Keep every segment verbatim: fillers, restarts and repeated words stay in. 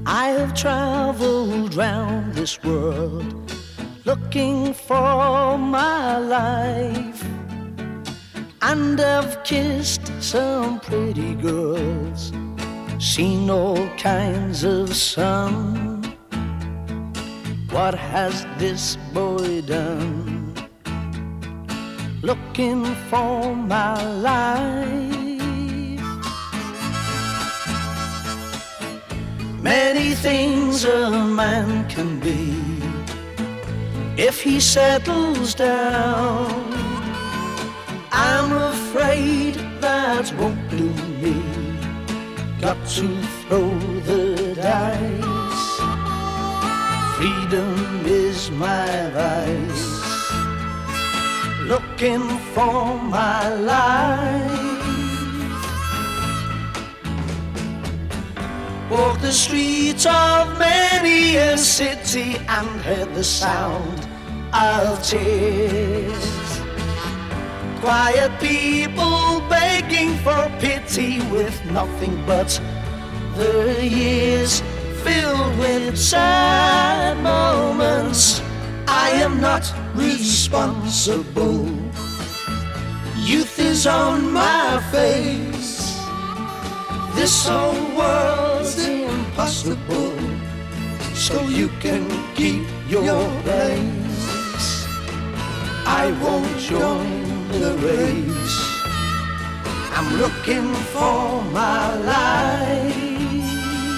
I have traveled round this world looking for my life, and I've kissed some pretty girls, seen all kinds of sun. What has this boy done? Looking for my life. Many things a man can be if he settles down. I'm afraid that won't do me. Got to throw the dice. Freedom is my vice. Looking for my life. Walked the streets of many a city and heard the sound of tears. Quiet people begging for pity with nothing but the years filled with sad moments. I am not responsible. Youth is on my face. This whole world's impossible, so you can keep your place. I won't join the race. I'm looking for my life.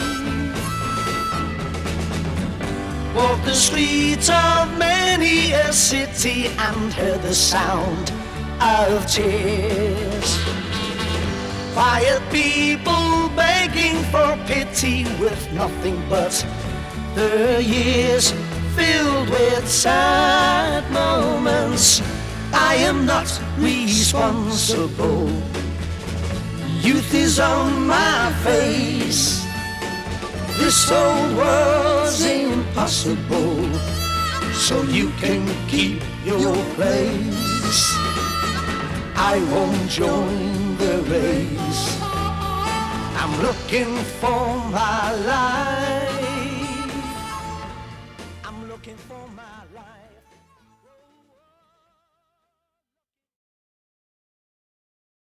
Walk the streets of many a city and hear the sound of tears. Quiet people begging for pity with nothing but the years filled with sad moments. I am not responsible. Youth is on my face. This whole world's impossible, so you can keep your place. I won't join the race. I'm looking for my life.